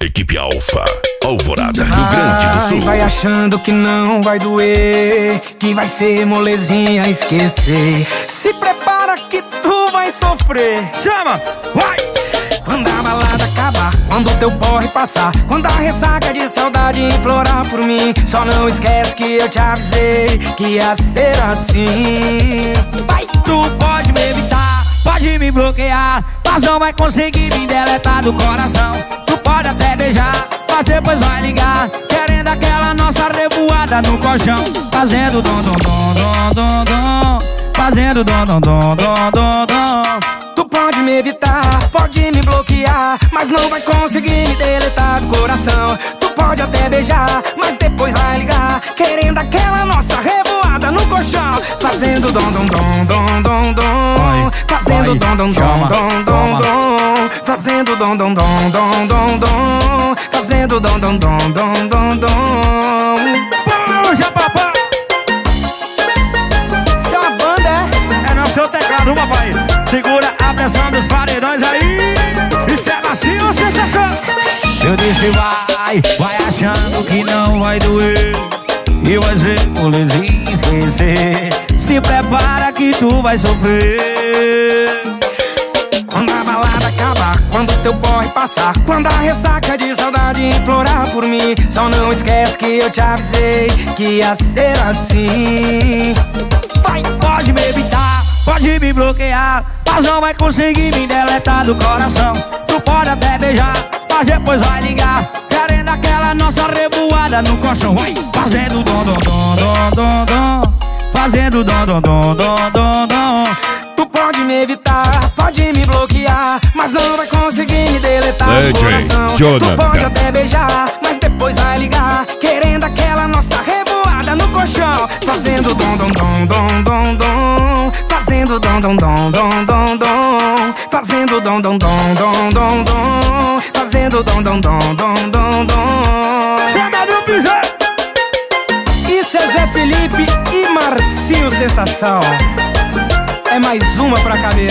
Equipe Alfa, Alvorada, Rio Grande do Sul. Vai achando que não vai doer, que vai ser molezinha esquecer. Se prepara que tu vai sofrer. Chama, vai! Quando a balada acabar, quando o teu porre passar, quando a ressaca de saudade implorar por mim, só não esquece que eu te avisei que ia ser assim. Vai! Tu pode me evitar, pode me bloquear, mas não vai conseguir me deletar do coração. Tu pode até beijar, mas depois vai ligar, querendo aquela nossa revoada no colchão. Fazendo dom dom dom dom dom dom, fazendo dom dom dom dom dom dom. Tu pode me evitar, pode me bloquear, mas não vai conseguir me deletar do coração. Tu pode até beijar, mas depois vai ligar, querendo aquela nossa revoada no colchão. Fazendo dom dom dom dom dom dom, fazendo dom dom dom dom dom dom, fazendo dom dom dom dom dom dom, fazendo dom dom dom dom dom dom. Puxa, papai! Isso é uma banda, é? É no seu teclado, papai. Segura a pressão dos paredões aí. Isso é macio ou sensação? Eu disse vai achando que não vai doer, e vai ser molezinha esquecer. Se prepara que tu vai sofrer. Quando a balada acabar, quando teu porre passar, quando a ressaca de saudade implorar por mim, só não esquece que eu te avisei que ia ser assim. Vai, pode me evitar, pode me bloquear, mas não vai conseguir me deletar do coração. Tu pode até beijar, mas depois vai ligar, querendo aquela nossa revoada no colchão. Vai, fazendo dom dom dom dom dom dom, fazendo dom dom dom dom dom dom. Tu pode me evitar, pode me bloquear, mas não vai conseguir me deletar do coração. Tu pode até beijar, mas depois vai ligar, querendo aquela nossa revoada no colchão. Fazendo dom dom dom dom dom dom, fazendo dom dom dom dom dom dom, fazendo dom dom dom dom dom dom, fazendo dom dom dom dom dom dom. Chama no piseiro! Isso é Zé Felipe e Marcinho Sensação. É mais uma pra caber.